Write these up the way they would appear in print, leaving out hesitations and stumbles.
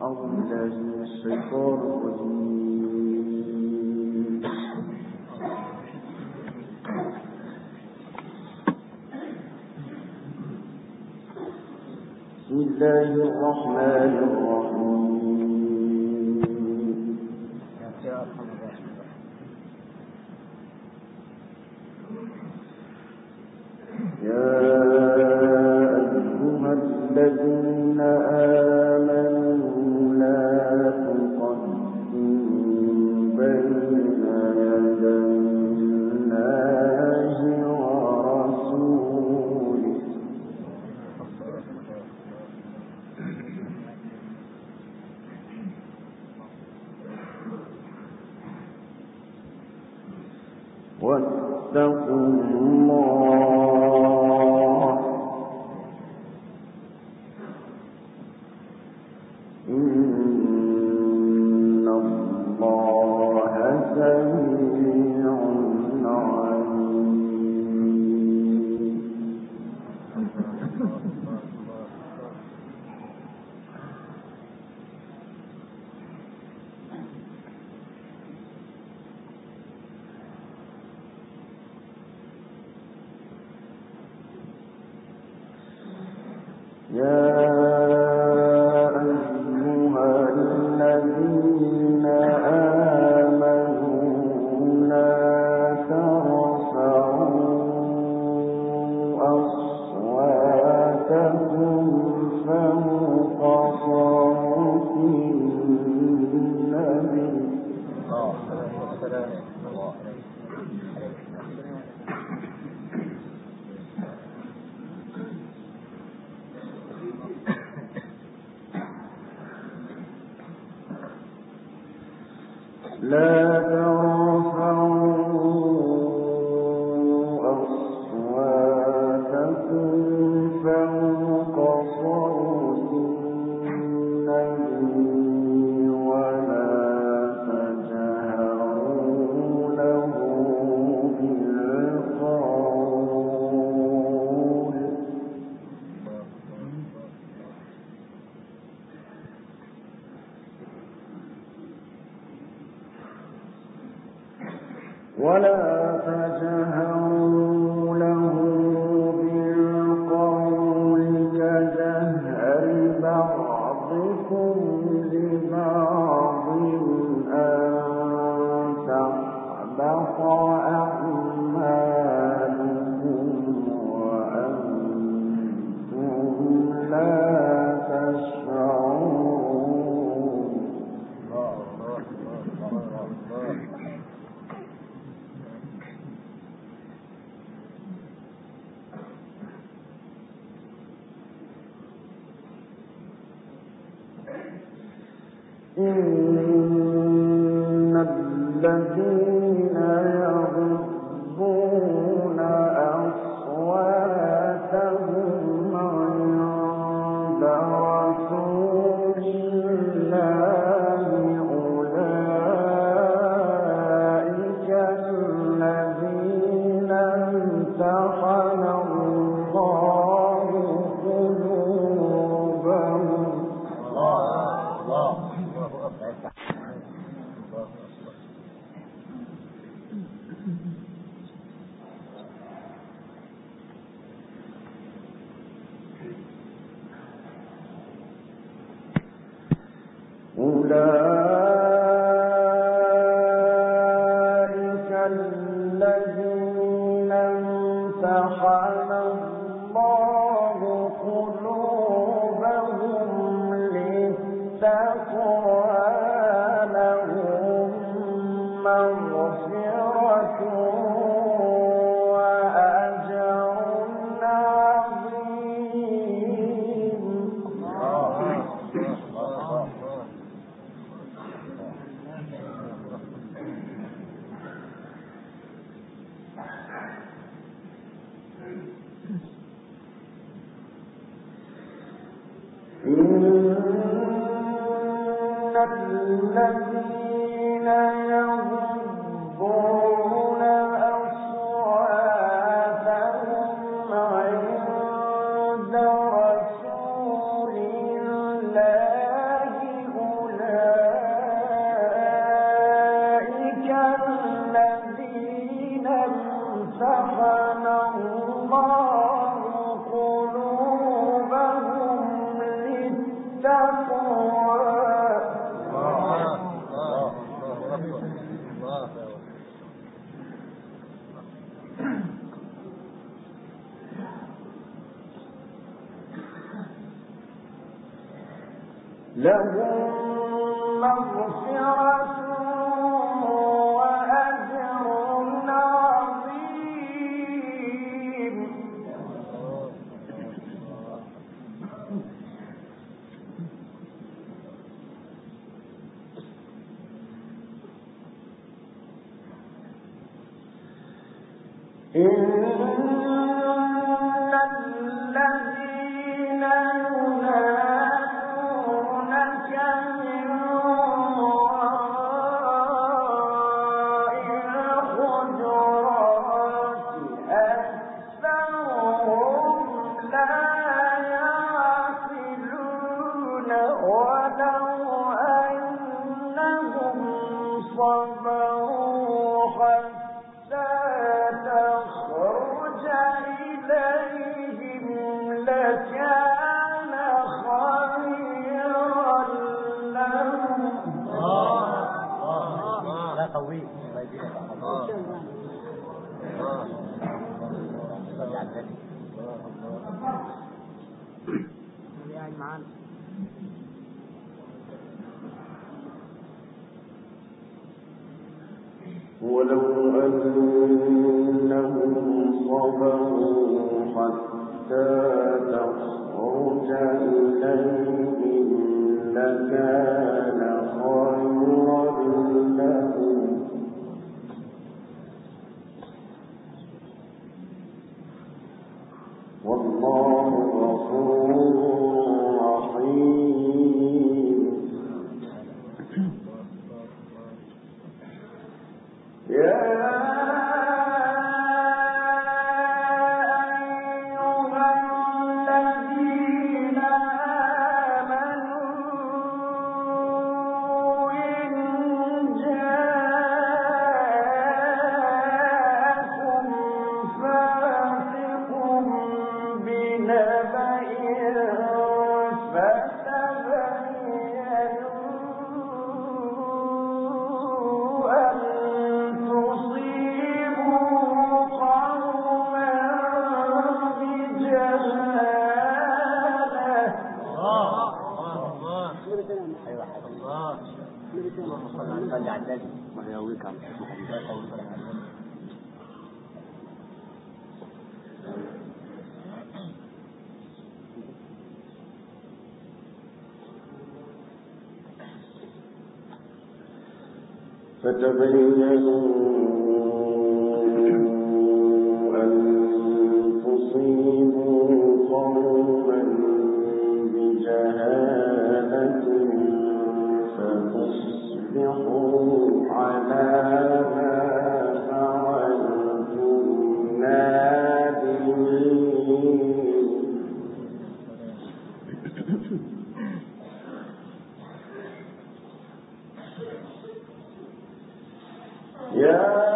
بسم الله الرحمن الرحيم. يا أيها الذين آمنوا لا تقدموا بين يدي الله ورسوله واتقوا الله إن الله سميع عليم. يا أيها الذين آمنوا لا ترفعوا أصواتكم فوق صوت النبي لا ترفعوا أصواتكم فوق صوت النبي ولا تجهروا له بالقول كجهر بعضكم لبعض أن تحبط أعمالكم وأنتم لا تشعرون. إن الذين يغضون أصواتهم عند رسول الله أولئك الذين امتحن الله قلوبهم. أولئك الذين امتحن الله قلوبهم للتقوى لهم مغفرة وأجر عظيم. إن الذين يغضون أصواتهم عند رسول الله لهم مغفرة وأجر عظيم. إن الذين ينادونك من وراء الحجرات أكثرهم لا يعقلون ولو أنهم صبروا حتى تخرج إليهم لكان خيرا لهم. لا قوي ولو أنهم صبروا حتى تخرج إليهم لكان خيرا لهم. والله غفور رحيم. فتبينوا أن تصيبوا قوما بجهالة فتصبحوا على ما فعلتم نادمين. يا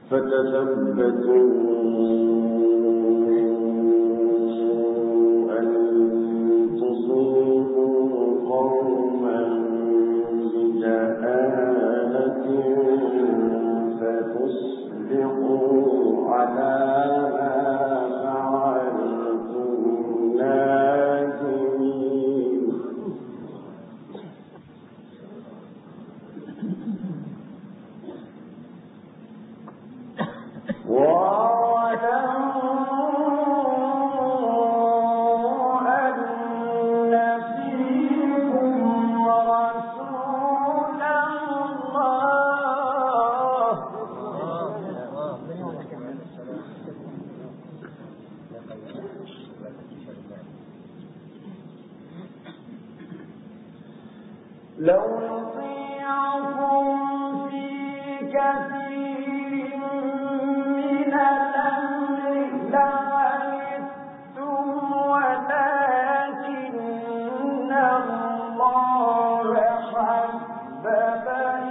لو يطيعكم في كثير من الأمر لعنتم ولكن الله حبب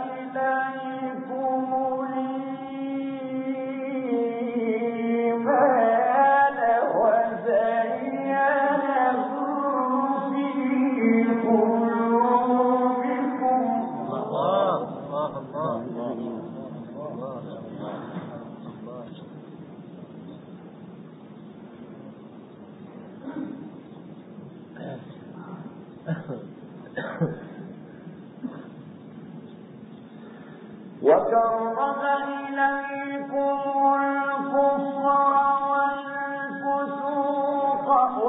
إليكم الإيمان وزينه في قلوبكم وكره إليكم الكفر والفسوق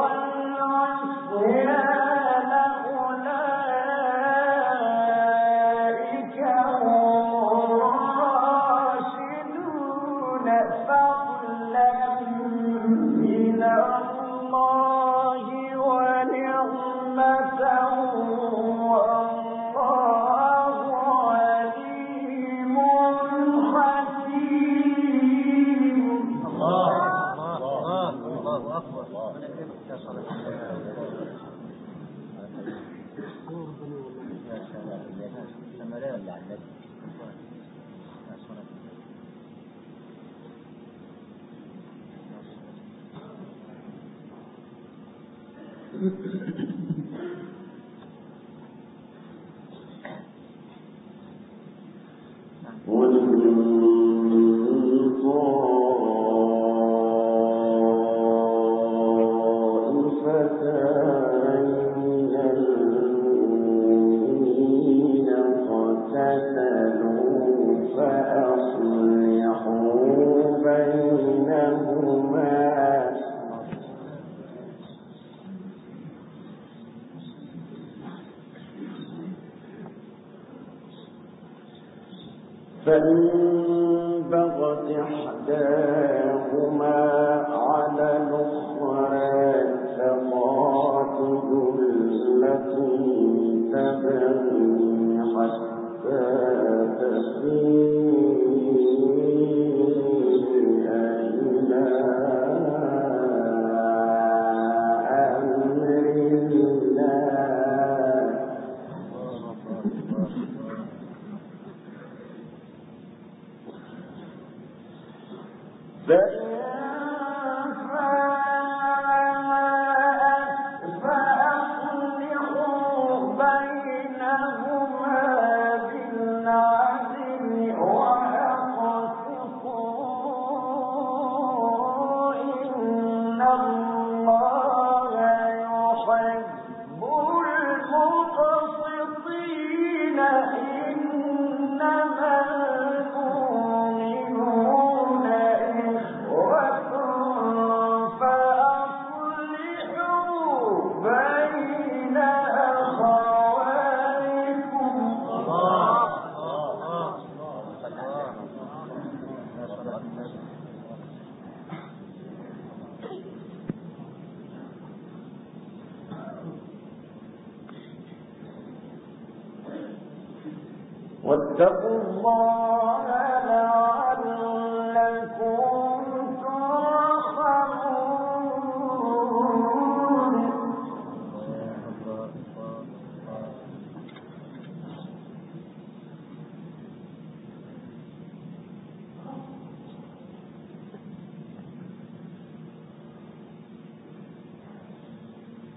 والعصيان أولئك هم الراشدون فضلا من الله ونعمة والله عليم حكيم. الله أكبر. فإن بغت إحداهما على الأخرى فقاتلوا التي تبغي حتى تفيء إلى أمر الله فإن فاءت فأصلحوا بينهما بالعدل وأقسطوا إن الله يحب المقسطين إنما المؤمنون فأصلحوا بين أخويكم. واتقوا الله لعلكم ترحمون.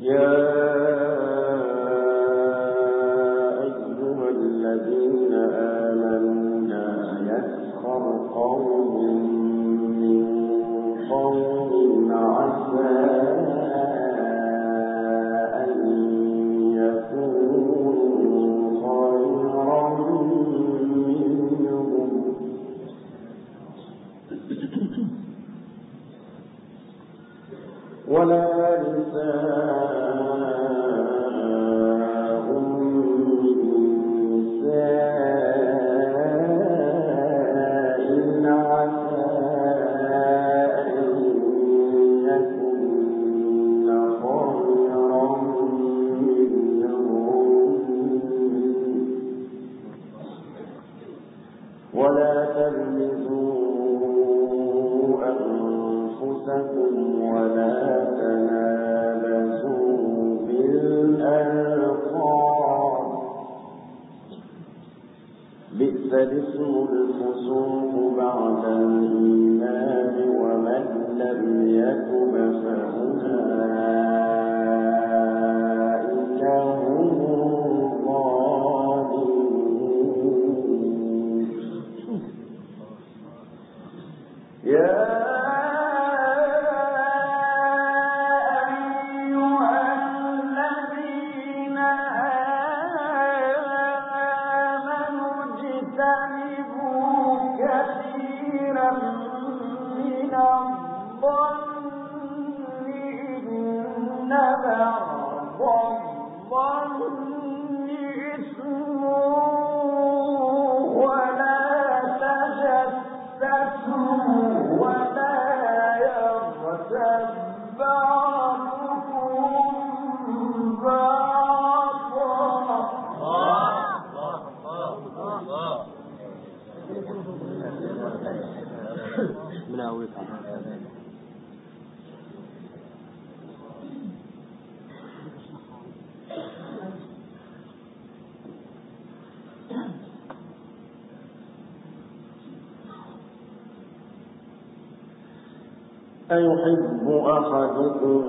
أيحب أحدكم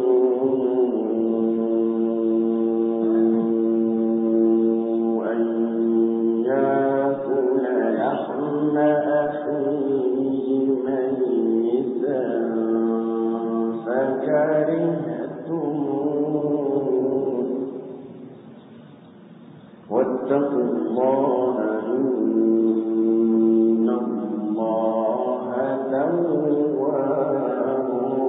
أن يأكل لحم أخيه ميتا فكرهتموه واتقوا الله إن الله تواب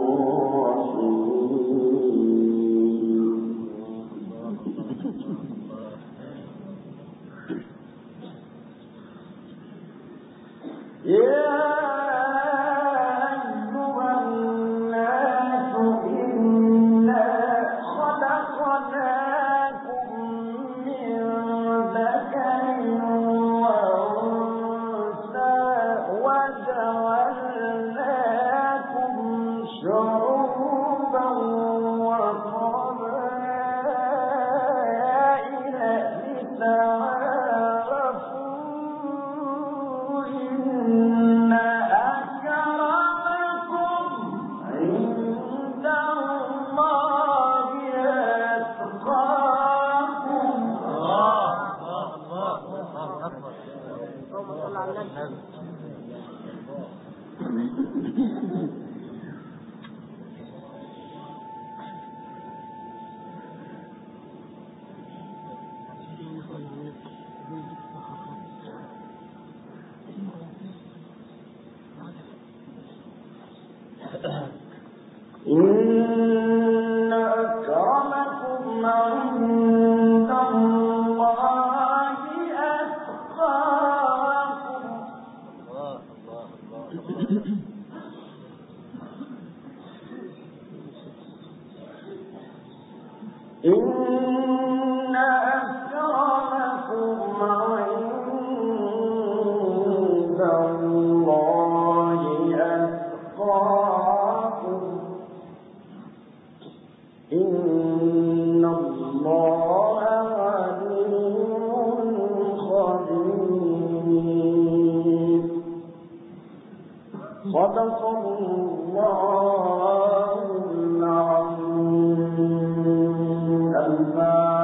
إن أكرمكم عند الله أتقاكم. إن أكرمكم عند الله أتقاكم. إن الله عليم خبير. صدق الله العظيم. أتقاكم